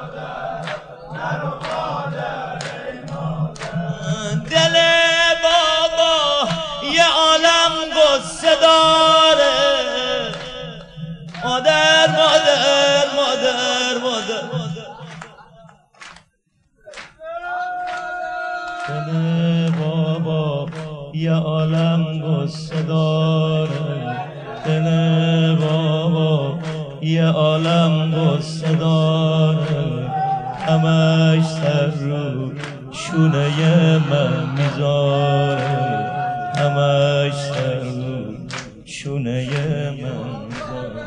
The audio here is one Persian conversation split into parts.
دل بابا یه عالم قصه داره. مادر مادر مادر مادر دل بابا یه عالم قصه داره. دل بابا یه عالم قصه داره. همش سر رو شونه من میذاره. همش سر رو شونه من میذاره.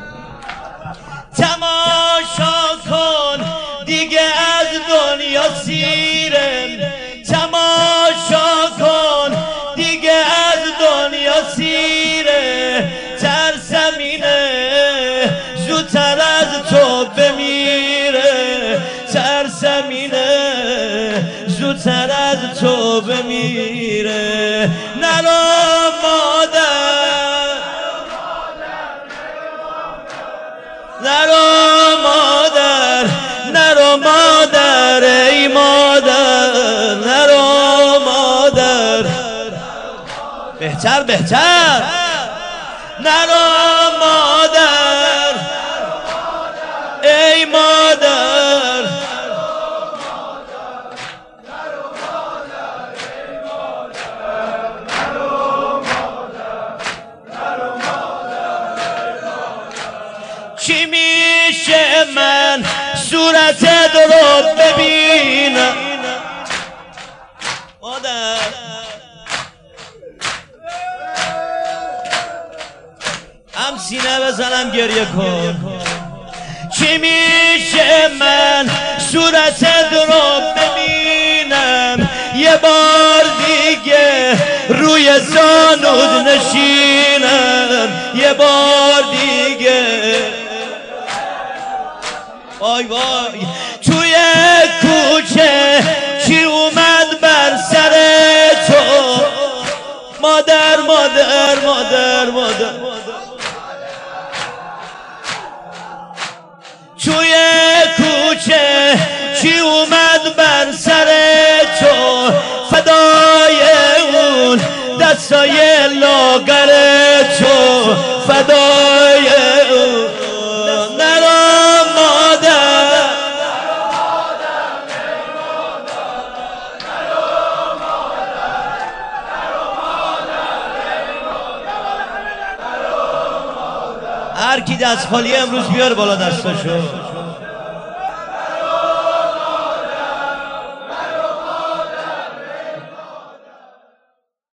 تماشا کن دیگه از دنیا سیرم. تماشا کن دیگه از دنیا سیره. ترسمینه زودتر از تو بمیره. ترسمینه زودتر از تو بمیره. نرو مادر نرو مادر نرو مادر ای مادر نرو مادر. بهتر بهتر نرو مادر ای مادر. چی میشه من صورتت رو ببینم مادر؟ هم سینه بزنم گریه کن. چی میشه من صورتت رو ببینم یه بار دیگه روی زانود نشینم یه بار دیگه. وای وای توی کوچه کی اومد بر سر تو؟ مادر مادر مادر مادر. توی کوچه کی اومد بر سر تو؟ فدای اون دستای لاغر تو. فدای اون نرو مادر هر کی دست خالی امروز بیار بالا دستاشو.